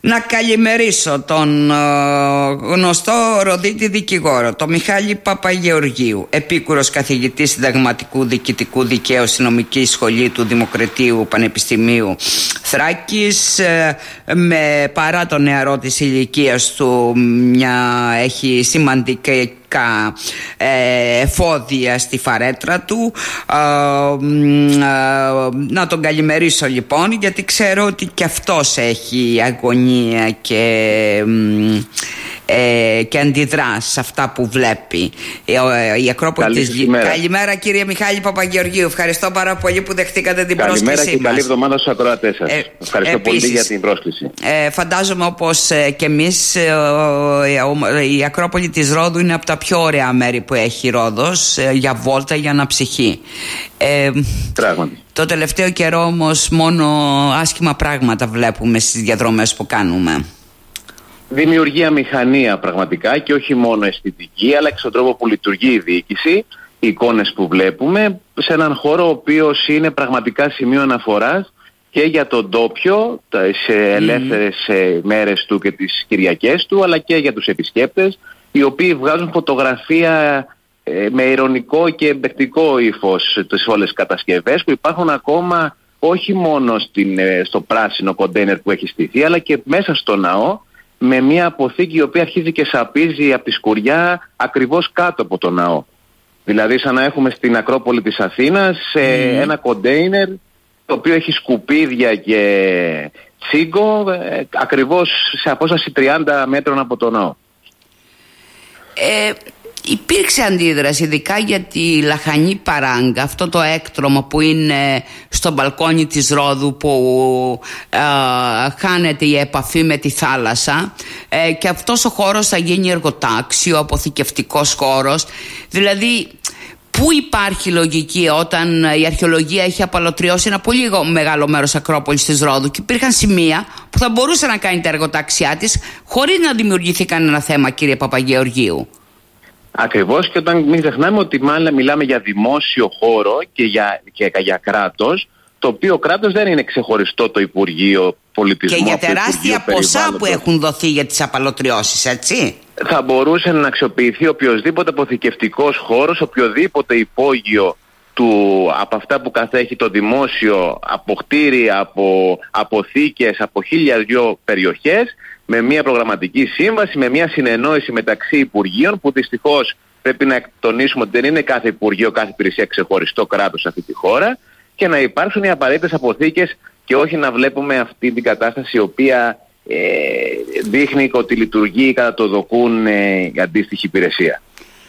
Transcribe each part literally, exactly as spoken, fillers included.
Να καλημερίσω τον ε, γνωστό Ροδίτη δικηγόρο, τον Μιχάλη Παπαγεωργίου, επίκουρος καθηγητής συνταγματικού διοικητικού δικαίου στη νομική σχολή του Δημοκρατίου Πανεπιστημίου Θράκης, ε, με παρά το νεαρό της ηλικίας του μια, έχει σημαντικά εφόδια στη φαρέτρα του. ε, ε, να τον καλημερίσω λοιπόν, γιατί ξέρω ότι και αυτός έχει αγωνία και, ε, και αντιδρά σε αυτά που βλέπει. Η Ακρόπολη της Λιβύης. Καλημέρα κύριε Μιχάλη Παπαγεωργίου, ευχαριστώ πάρα πολύ που δεχτήκατε την πρόσκλησή μας. Καλημέρα και καλή εβδομάδα στους ακροατές σας. ε, Ευχαριστώ επίσης, πολύ για την πρόσκληση. ε, Φαντάζομαι όπως ε, και εμείς ε, ε, η Ακρόπολη της Ρόδου είναι από τα πιο ωραία μέρη που έχει η Ρόδος, ε, για βόλτα, για αναψυχή. ε, Πράγματι. Το τελευταίο καιρό όμως μόνο άσχημα πράγματα βλέπουμε στις διαδρομές που κάνουμε. Δημιουργεί αμηχανία πραγματικά, και όχι μόνο αισθητική, αλλά και στον τρόπο που λειτουργεί η διοίκηση. Οι εικόνες που βλέπουμε σε έναν χώρο ο οποίος είναι πραγματικά σημείο αναφοράς και για τον ντόπιο σε ελεύθερες mm. μέρες του και τις Κυριακές του, αλλά και για τους επισκέπτες, οι οποίοι βγάζουν φωτογραφία ε, με ειρωνικό και εμπεκτικό ύφος τις όλες κατασκευές που υπάρχουν ακόμα όχι μόνο στην, ε, στο πράσινο κοντέινερ που έχει στηθεί, αλλά και μέσα στο ναό, με μια αποθήκη η οποία αρχίζει και σαπίζει από τη σκουριά ακριβώς κάτω από το ναό. Δηλαδή σαν να έχουμε στην Ακρόπολη της Αθήνας ε, mm. ένα κοντέινερ το οποίο έχει σκουπίδια και τσίγκο ε, ακριβώς σε απόσταση τριάντα μέτρων από το ναό. Ε, υπήρξε αντίδραση ειδικά για τη Λαχανή Παράγκα, αυτό το έκτρωμα που είναι στο μπαλκόνι της Ρόδου, που ε, χάνεται η επαφή με τη θάλασσα, ε, και αυτός ο χώρος θα γίνει εργοτάξιο, αποθηκευτικός χώρος. Δηλαδή πού υπάρχει λογική όταν η αρχαιολογία έχει απαλωτριώσει ένα πολύ μεγάλο μέρος Ακρόπολης της Ρόδου και υπήρχαν σημεία που θα μπορούσε να κάνει τα εργοτάξιά της χωρίς να δημιουργηθεί κανένα θέμα, κύριε Παπαγεωργίου? Ακριβώς, και όταν μην ξεχνάμε ότι μάλλον μιλάμε για δημόσιο χώρο και για, και για κράτος, το οποίο κράτος δεν είναι ξεχωριστό το Υπουργείο Πολιτισμού. Και για τεράστια ποσά που έχουν δοθεί για τις απαλωτριώσεις, έτσι. Θα μπορούσε να αξιοποιηθεί οποιοδήποτε αποθηκευτικός χώρος, οποιοδήποτε υπόγειο του, από αυτά που κατέχει το δημόσιο, από κτίρια, από αποθήκες, από χίλια δυο περιοχές, με μια προγραμματική σύμβαση, με μια συνεννόηση μεταξύ Υπουργείων, που δυστυχώς πρέπει να τονίσουμε ότι δεν είναι κάθε Υπουργείο, κάθε υπηρεσία ξεχωριστό κράτος σε αυτή τη χώρα, και να υπάρξουν οι απαραίτητες αποθήκες και όχι να βλέπουμε αυτή την κατάσταση η οποία ε, δείχνει ότι λειτουργεί κατά το δοκούν ε, η αντίστοιχη υπηρεσία.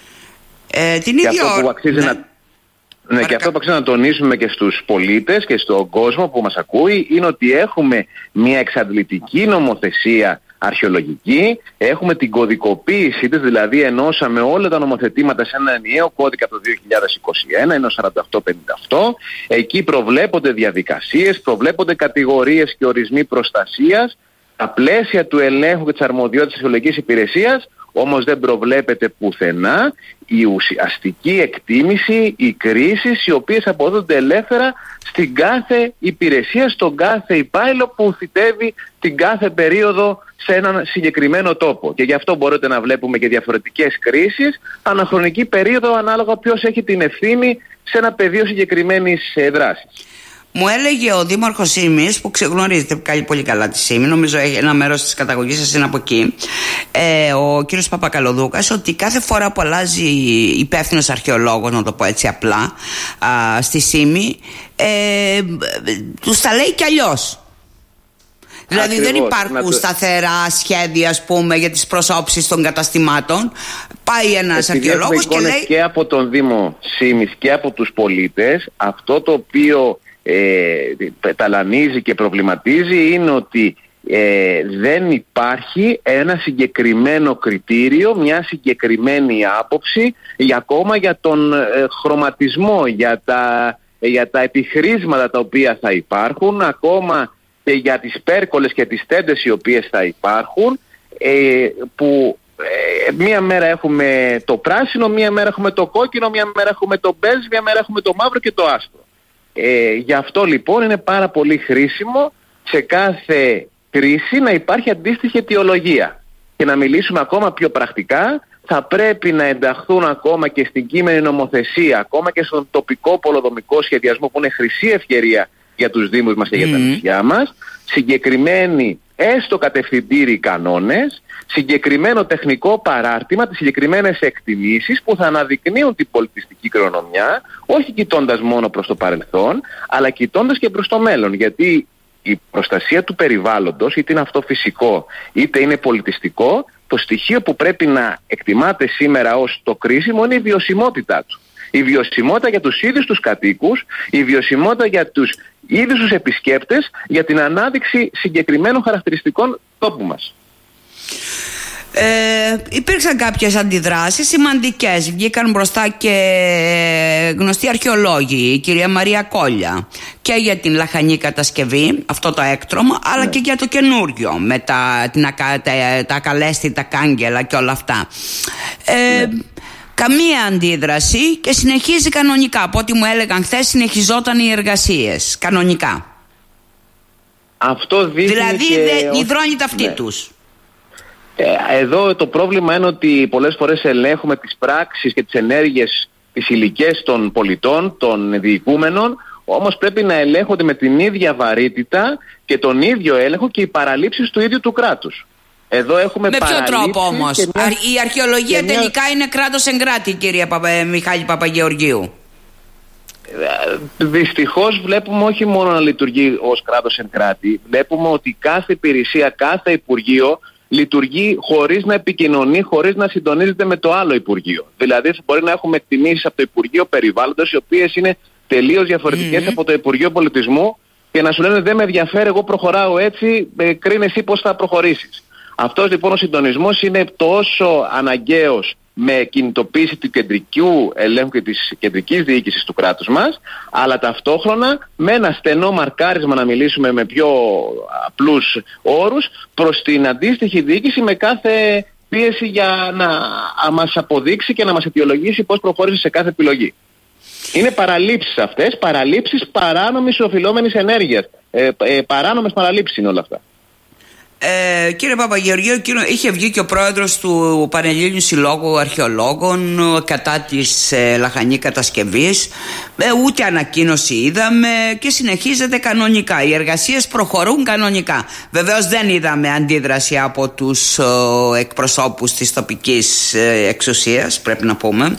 Ε, την ίδια και αυτό που αξίζει ναι. να... Ναι, και αυτό που αξίζει να τονίσουμε και στους πολίτες και στον κόσμο που μας ακούει είναι ότι έχουμε μια εξαντλητική νομοθεσία αρχαιολογική, έχουμε την κωδικοποίησή της, δηλαδή ενώσαμε όλα τα νομοθετήματα σε ένα ενιαίο κώδικα το δύο χιλιάδες είκοσι ένα, είναι ο σαράντα οκτώ πενήντα οκτώ. Εκεί προβλέπονται διαδικασίες, προβλέπονται κατηγορίες και ορισμοί προστασίας, τα πλαίσια του ελέγχου και της αρμοδιότητας της αρχαιολογικής υπηρεσίας. Όμως δεν προβλέπεται πουθενά η ουσιαστική εκτίμηση, οι κρίσεις οι οποίες αποδίδονται ελεύθερα στην κάθε υπηρεσία, στον κάθε υπάλληλο που θητεύει την κάθε περίοδο σε έναν συγκεκριμένο τόπο. Και γι' αυτό μπορείτε να βλέπουμε και διαφορετικές κρίσεις αναχρονική περίοδο, ανάλογα ποιος έχει την ευθύνη σε ένα πεδίο συγκεκριμένης δράσης. Μου έλεγε ο Δήμαρχος Σύμης, που ξεγνωρίζετε πολύ καλά τη Σύμη, νομίζω ένα μέρος της καταγωγής σας είναι από εκεί, ε, ο κύριος Παπακαλοδούκας, ότι κάθε φορά που αλλάζει υπεύθυνος αρχαιολόγος, να το πω έτσι απλά, α, στη Σύμη, ε, τους τα λέει κι αλλιώς. Δηλαδή ακριβώς, δεν υπάρχουν το... σταθερά σχέδια, ας πούμε, για τις προσώψεις των καταστημάτων. Πάει ένας αρχαιολόγος και λέει... Και από τον Δήμο Σύμης και από τους πολίτες, αυτό το οποίο ε, ταλανίζει και προβληματίζει είναι ότι ε, δεν υπάρχει ένα συγκεκριμένο κριτήριο, μια συγκεκριμένη άποψη για ακόμα για τον ε, χρωματισμό, για τα, για τα επιχρήσματα τα οποία θα υπάρχουν, ακόμα και για τις πέρκολες και τις τέντες οι οποίες θα υπάρχουν, ε, που ε, μία μέρα έχουμε το πράσινο, μία μέρα έχουμε το κόκκινο, μία μέρα έχουμε το μπέζ, μία μέρα έχουμε το μαύρο και το άσπρο. Ε, γι' αυτό λοιπόν είναι πάρα πολύ χρήσιμο σε κάθε κρίση να υπάρχει αντίστοιχη αιτιολογία. Και να μιλήσουμε ακόμα πιο πρακτικά, θα πρέπει να ενταχθούν ακόμα και στην κείμενη νομοθεσία, ακόμα και στον τοπικό πολεοδομικό σχεδιασμό, που είναι χρυσή ευκαιρία για τους δήμους μας και για τα νησιά μας, συγκεκριμένοι έστω κατευθυντήριοι κανόνες, συγκεκριμένο τεχνικό παράρτημα, τις συγκεκριμένες εκτιμήσεις που θα αναδεικνύουν την πολιτιστική κληρονομιά, όχι κοιτώντας μόνο προς το παρελθόν, αλλά κοιτώντας και προς το μέλλον. Γιατί η προστασία του περιβάλλοντος, είτε είναι αυτό φυσικό, είτε είναι πολιτιστικό, το στοιχείο που πρέπει να εκτιμάται σήμερα ως το κρίσιμο είναι η βιωσιμότητά του. Η βιωσιμότητα για τους ίδιους τους κατοίκους, η βιωσιμότητα για τους ίδιους τους επισκέπτες, για την ανάδειξη συγκεκριμένων χαρακτηριστικών τόπου μας. Ε, υπήρξαν κάποιες αντιδράσεις σημαντικές. Βγήκαν μπροστά και γνωστοί αρχαιολόγοι, η κυρία Μαρία Κόλια, και για την λαχανή κατασκευή, αυτό το έκτρωμα, αλλά ναι. και για το καινούριο με τα, την, τα, τα ακαλέσθητα κάγκελα και όλα αυτά. ε, ναι. Καμία αντίδραση και συνεχίζει κανονικά. Από ό,τι μου έλεγαν χθες, συνεχιζόταν οι εργασίες κανονικά. Αυτό δείχνει. Δηλαδή και... δεν υδρώνει τα αυτή ναι. τους. Εδώ το πρόβλημα είναι ότι πολλές φορές ελέγχουμε τις πράξεις και τις ενέργειες, τις υλικές των πολιτών, των διοικούμενων, όμως πρέπει να ελέγχονται με την ίδια βαρύτητα και τον ίδιο έλεγχο και οι παραλήψεις του ίδιου του κράτους. Εδώ έχουμε με ποιο τρόπο όμως? Μια... Η αρχαιολογία μια... τελικά είναι κράτος εν κράτη, κύριε Παπα... Μιχάλη Παπαγεωργίου. Δυστυχώς βλέπουμε όχι μόνο να λειτουργεί ως κράτος εν κράτη, βλέπουμε ότι κάθε υπηρεσία, κάθε υπουργείο λειτουργεί χωρίς να επικοινωνεί, χωρίς να συντονίζεται με το άλλο Υπουργείο. Δηλαδή μπορεί να έχουμε εκτιμήσεις από το Υπουργείο Περιβάλλοντος, οι οποίες είναι τελείως διαφορετικές mm-hmm. από το Υπουργείο Πολιτισμού, και να σου λένε δεν με ενδιαφέρει, εγώ προχωράω έτσι, ε, κρίνε εσύ πώς θα προχωρήσεις. Αυτός λοιπόν ο συντονισμός είναι τόσο αναγκαίος με κινητοποίηση του κεντρικού ελέγχου και της κεντρικής διοίκησης του κράτους μας, αλλά ταυτόχρονα με ένα στενό μαρκάρισμα, να μιλήσουμε με πιο απλούς όρους, προς την αντίστοιχη διοίκηση, με κάθε πίεση για να μας αποδείξει και να μας αιτιολογήσει πώς προχώρησε σε κάθε επιλογή. Είναι παραλήψεις αυτές, παραλήψεις παράνομης οφειλόμενης ενέργειας. Ε, ε, παράνομες παραλήψεις είναι όλα αυτά. Ε, κύριε Παπαγεωργίου, κύριε, είχε βγει και ο πρόεδρος του Πανελλήνιου Συλλόγου Αρχαιολόγων κατά της ε, λαχανή κατασκευής. Ε, ούτε ανακοίνωση είδαμε και συνεχίζεται κανονικά. Οι εργασίες προχωρούν κανονικά. Βεβαίως δεν είδαμε αντίδραση από τους ε, εκπροσώπους της τοπικής ε, εξουσίας, πρέπει να πούμε.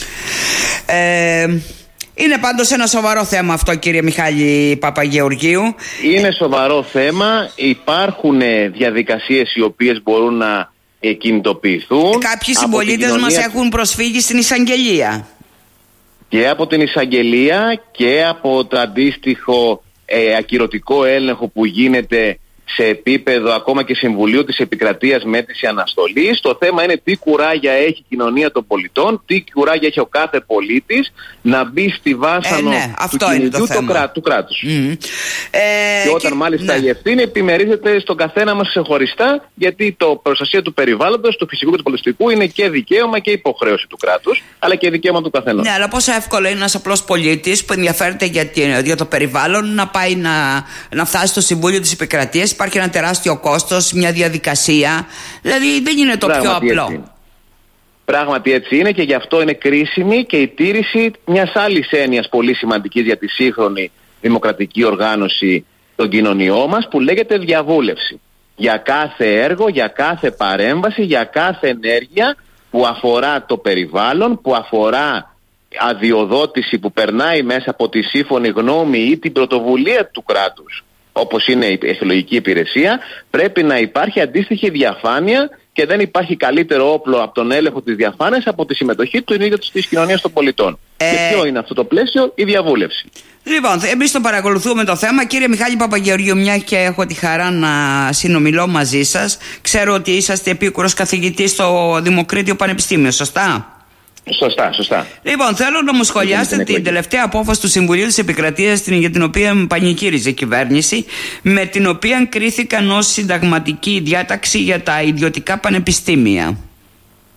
Ε, Είναι πάντως ένα σοβαρό θέμα αυτό, κύριε Μιχάλη Παπαγεωργίου. Είναι σοβαρό θέμα. Υπάρχουν διαδικασίες οι οποίες μπορούν να κινητοποιηθούν. Κάποιοι συμπολίτες κοινωνία... μας έχουν προσφύγει στην εισαγγελία. Και από την εισαγγελία και από το αντίστοιχο ε, ακυρωτικό έλεγχο που γίνεται σε επίπεδο ακόμα και Συμβουλίου της Επικρατείας με αίτηση αναστολής. Το θέμα είναι τι κουράγια έχει η κοινωνία των πολιτών, τι κουράγια έχει ο κάθε πολίτης να μπει στη βάσανο ε, ναι, του κυνηγιού του, κρά, του κράτους. Mm. Ε, και όταν και, μάλιστα ναι. η ευθύνη επιμερίζεται στον καθένα μας ξεχωριστά, γιατί το προστασία του περιβάλλοντος, του φυσικού και του πολιτιστικού είναι και δικαίωμα και υποχρέωση του κράτους, αλλά και δικαίωμα του καθενός. Ναι, αλλά πόσο εύκολο είναι ένας απλός πολίτης που ενδιαφέρεται για, για το περιβάλλον να πάει να, να φτάσει στο Συμβούλιο της Επικρατείας. Υπάρχει ένα τεράστιο κόστος, μια διαδικασία. Δηλαδή δεν είναι το Πράγματι πιο απλό. Πράγματι έτσι είναι, και γι' αυτό είναι κρίσιμη και η τήρηση μιας άλλης έννοιας πολύ σημαντικής για τη σύγχρονη δημοκρατική οργάνωση των κοινωνιών μας, που λέγεται διαβούλευση. Για κάθε έργο, για κάθε παρέμβαση, για κάθε ενέργεια που αφορά το περιβάλλον, που αφορά αδειοδότηση που περνάει μέσα από τη σύμφωνη γνώμη ή την πρωτοβουλία του κράτους, όπως είναι η εθελοντική υπηρεσία, πρέπει να υπάρχει αντίστοιχη διαφάνεια, και δεν υπάρχει καλύτερο όπλο από τον έλεγχο της διαφάνειας από τη συμμετοχή του ίδιου της κοινωνίας των πολιτών. Ε... Και ποιο είναι αυτό το πλαίσιο? Η διαβούλευση. Λοιπόν, εμείς το παρακολουθούμε το θέμα. Κύριε Μιχάλη Παπαγεωργίου, μια και έχω τη χαρά να συνομιλώ μαζί σας, ξέρω ότι είσαστε επίκουρος καθηγητής στο Δημοκρίτιο Πανεπιστήμιο, σωστά? Σωστά, σωστά. Λοιπόν, θέλω να μου σχολιάσετε την, την τελευταία απόφαση του Συμβουλίου της Επικρατείας, για την οποία πανηγύριζε η κυβέρνηση, με την οποία κρίθηκαν ως συνταγματική διάταξη για τα ιδιωτικά πανεπιστήμια.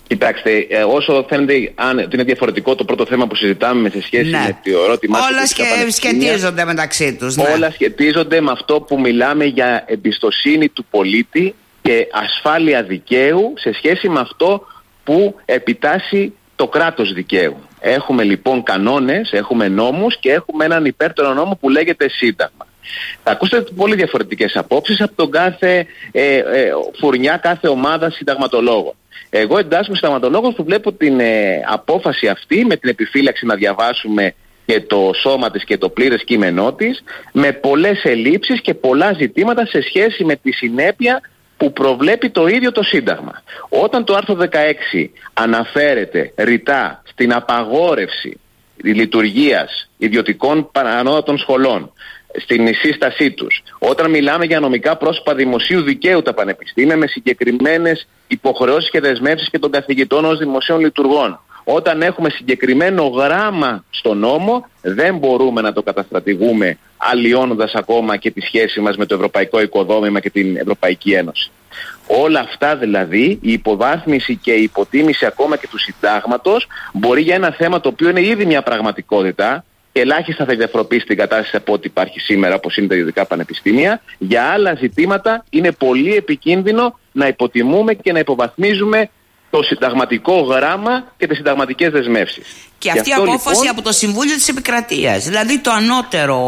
Κοιτάξτε, ε, όσο φαίνεται αν, ότι είναι διαφορετικό το πρώτο θέμα που συζητάμε σε σχέση ναι. με το ερώτημά όλα του, σχε, σχετίζονται μεταξύ τους. Ναι. Όλα σχετίζονται με αυτό που μιλάμε για εμπιστοσύνη του πολίτη και ασφάλεια δικαίου σε σχέση με αυτό που επιτάσσει το κράτος δικαίου. Έχουμε λοιπόν κανόνες, έχουμε νόμους και έχουμε έναν υπέρτερο νόμο που λέγεται Σύνταγμα. Θα ακούσετε πολύ διαφορετικές απόψεις από τον κάθε ε, ε, φουρνιά, κάθε ομάδα συνταγματολόγων. Εγώ εντάσσομαι συνταγματολόγος που βλέπω την ε, απόφαση αυτή με την επιφύλαξη να διαβάσουμε και το σώμα της και το πλήρες κείμενό της, με πολλές ελλείψεις και πολλά ζητήματα σε σχέση με τη συνέπεια που προβλέπει το ίδιο το Σύνταγμα. Όταν το άρθρο δεκαέξι αναφέρεται ρητά στην απαγόρευση λειτουργίας ιδιωτικών ανώτατων σχολών, στην σύστασή τους, όταν μιλάμε για νομικά πρόσωπα δημοσίου δικαίου τα πανεπιστήμια με συγκεκριμένες υποχρεώσεις και δεσμεύσεις και των καθηγητών ως δημοσίων λειτουργών, όταν έχουμε συγκεκριμένο γράμμα στο νόμο, δεν μπορούμε να το καταστρατηγούμε αλλοιώνοντας ακόμα και τη σχέση μας με το ευρωπαϊκό οικοδόμημα και την Ευρωπαϊκή Ένωση. Όλα αυτά δηλαδή, η υποβάθμιση και η υποτίμηση ακόμα και του συντάγματος μπορεί για ένα θέμα το οποίο είναι ήδη μια πραγματικότητα, ελάχιστα θα διαφοροποιήσει την κατάσταση από ό,τι υπάρχει σήμερα, όπως είναι τα ιδιωτικά πανεπιστήμια. Για άλλα ζητήματα είναι πολύ επικίνδυνο να υποτιμούμε και να υποβαθμίζουμε το συνταγματικό γράμμα και τις συνταγματικές δεσμεύσεις. Και αυτή η απόφαση λοιπόν, από το Συμβούλιο της Επικρατείας, δηλαδή το ανώτερο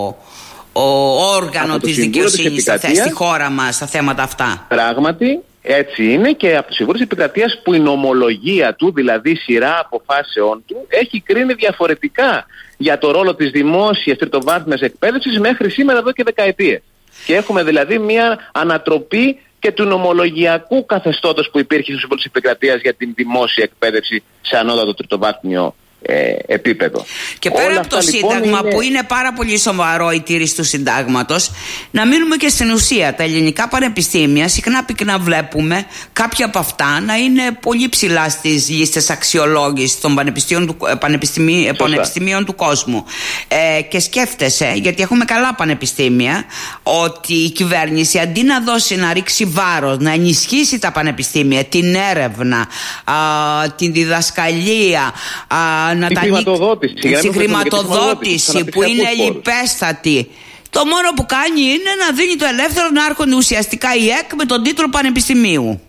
ο όργανο της δικαιοσύνης στη χώρα μας στα θέματα αυτά. Πράγματι, έτσι είναι, και από το Συμβούλιο της Επικρατείας που η νομολογία του, δηλαδή σειρά αποφάσεών του, έχει κρίνει διαφορετικά για το ρόλο της δημόσιας τριτοβάθμιας εκπαίδευσης μέχρι σήμερα εδώ και δεκαετίες. Και έχουμε δηλαδή μια ανατροπή και του νομολογιακού καθεστώτος που υπήρχε στο Συμβούλιο της Επικρατείας για την δημόσια εκπαίδευση σε ανώτατο τριτοβάθμιο ε, επίπεδο. Και πέρα όλα από το λοιπόν Σύνταγμα είναι... που είναι πάρα πολύ σοβαρό η τήρηση του Συντάγματος, να μείνουμε και στην ουσία. Τα ελληνικά πανεπιστήμια συχνά πυκνά βλέπουμε κάποια από αυτά να είναι πολύ ψηλά στις λίστες αξιολόγησης των πανεπιστήμιων του, πανεπιστημί, πανεπιστημίων του κόσμου. Ε, και σκέφτεσαι, γιατί έχουμε καλά πανεπιστήμια, ότι η κυβέρνηση αντί να δώσει, να ρίξει βάρος, να ενισχύσει τα πανεπιστήμια, την έρευνα, α, την διδασκαλία, α, να τα χρηματοδότηση, στη χρηματοδότηση που είναι λιπέστατη. Το μόνο που κάνει είναι να δίνει το ελεύθερο να έρχονται ουσιαστικά η ΕΚ με τον τίτλο πανεπιστημίου.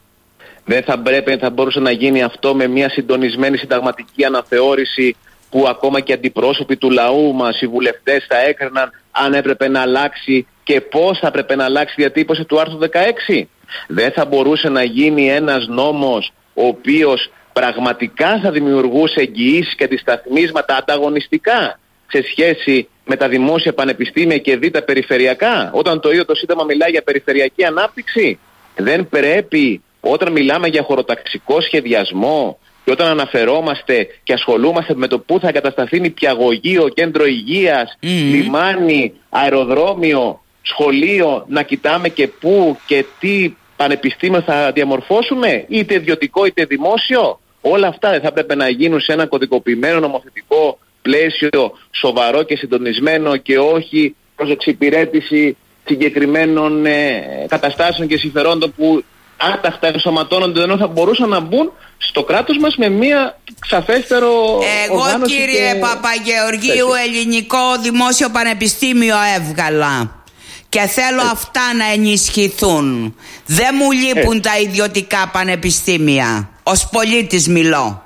Δεν θα πρέπει, θα μπορούσε να γίνει αυτό με μια συντονισμένη συνταγματική αναθεώρηση που ακόμα και αντιπρόσωποι του λαού μας, οι βουλευτές, θα έκριναν αν έπρεπε να αλλάξει και πώς θα έπρεπε να αλλάξει η διατύπωση του άρθρου δεκαέξι. Δεν θα μπορούσε να γίνει ένας νόμος ο οποίος πραγματικά θα δημιουργούσε εγγυήσεις και αντισταθμίσματα ανταγωνιστικά σε σχέση με τα δημόσια πανεπιστήμια και δι' τα περιφερειακά, όταν το ίδιο το Σύνταγμα μιλάει για περιφερειακή ανάπτυξη? Δεν πρέπει, όταν μιλάμε για χωροταξικό σχεδιασμό και όταν αναφερόμαστε και ασχολούμαστε με το πού θα εγκατασταθεί νηπιαγωγείο, κέντρο υγείας, mm. λιμάνι, αεροδρόμιο, σχολείο, να κοιτάμε και πού και τι πανεπιστήμιο θα διαμορφώσουμε, είτε ιδιωτικό είτε δημόσιο? Όλα αυτά δεν θα πρέπει να γίνουν σε ένα κωδικοποιημένο νομοθετικό πλαίσιο, σοβαρό και συντονισμένο, και όχι προς εξυπηρέτηση συγκεκριμένων ε, καταστάσεων και συμφερόντων που άταχτα ενσωματώνονται, ενώ θα μπορούσαν να μπουν στο κράτος μας με μία σαφέστερο Εγώ οργάνωση? Κύριε και... Παπαγεωργίου, ελληνικό δημόσιο πανεπιστήμιο έβγαλα και θέλω Έτσι. αυτά να ενισχυθούν. Δεν μου λείπουν Έτσι. τα ιδιωτικά πανεπιστήμια. Ως πολίτης μιλώ.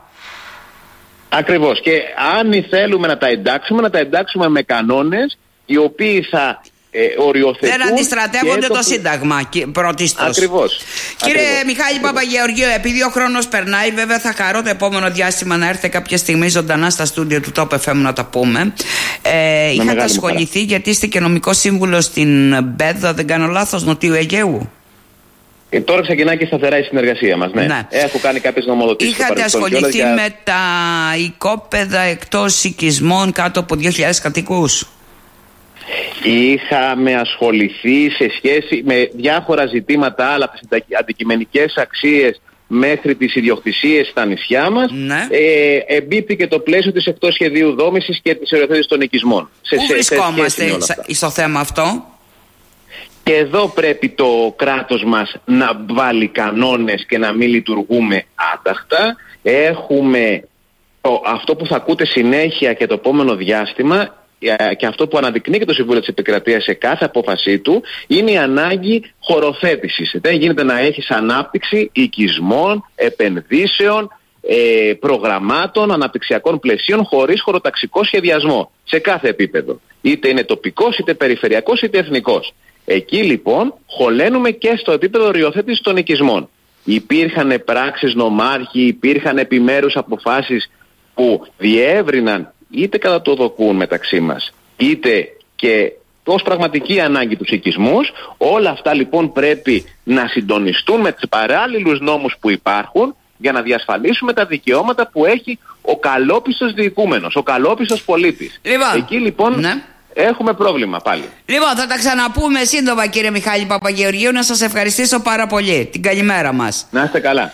Ακριβώς. Και αν θέλουμε να τα εντάξουμε, να τα εντάξουμε με κανόνες οι οποίοι θα ε, οριοθετούν. Δεν αντιστρατεύονται το, το Σύνταγμα πρωτίστως. Ακριβώς. Κύριε Ακριβώς. Μιχάλη Παπαγεωργίου, επειδή ο χρόνος περνάει, βέβαια θα χαρώ το επόμενο διάστημα να έρθετε κάποια στιγμή ζωντανά στα στούντιο του Top εφ εμ να τα πούμε. Ε, είχατε ασχοληθεί, γιατί είστε και νομικός σύμβουλος στην Μπέδα, δεν κάνω λάθος, Νοτιού Αιγαίου. Ε, τώρα ξεκινάει και σταθερά η συνεργασία μας. Ναι. Ναι. Έχω κάνει κάποιες νομοδοτήσεις. Είχατε ασχοληθεί για... με τα οικόπεδα εκτός οικισμών κάτω από δύο χιλιάδες κατοίκους. Είχαμε ασχοληθεί σε σχέση με διάφορα ζητήματα άλλα, από τις αντικειμενικές αξίες μέχρι τις ιδιοκτησίες στα νησιά μας. Ναι. Ε, εμπίπτει και το πλαίσιο της εκτός σχεδίου δόμησης και της οριοθέτησης των οικισμών. Πού σε, βρισκόμαστε σε στο θέμα αυτό? Και εδώ πρέπει το κράτος μας να βάλει κανόνες και να μην λειτουργούμε άταχτα. Έχουμε το, αυτό που θα ακούτε συνέχεια και το επόμενο διάστημα, και αυτό που αναδεικνύει και το Συμβούλιο της Επικρατείας σε κάθε απόφασή του, είναι η ανάγκη χωροθέτησης. Δεν γίνεται να έχεις ανάπτυξη οικισμών, επενδύσεων, ε, προγραμμάτων, αναπτυξιακών πλαισίων χωρίς χωροταξικό σχεδιασμό σε κάθε επίπεδο. Είτε είναι τοπικός, είτε περιφερειακός, είτε εθνικός. Εκεί λοιπόν χωλένουμε και στο επίπεδο οριοθέτησης των οικισμών. Υπήρχαν πράξεις νομάρχη, υπήρχαν επιμέρους αποφάσεις που διεύρυναν είτε κατά το δοκούν μεταξύ μας, είτε και ως πραγματική ανάγκη τους οικισμούς. Όλα αυτά λοιπόν πρέπει να συντονιστούν με τους παράλληλους νόμους που υπάρχουν για να διασφαλίσουμε τα δικαιώματα που έχει ο καλόπιστος διοικούμενος, ο καλόπιστος πολίτης. Λοιπόν, εκεί λοιπόν ναι. έχουμε πρόβλημα πάλι. Λοιπόν, θα τα ξαναπούμε σύντομα, κύριε Μιχάλη Παπαγεωργίου. Να σας ευχαριστήσω πάρα πολύ. Την καλημέρα μας. Να είστε καλά.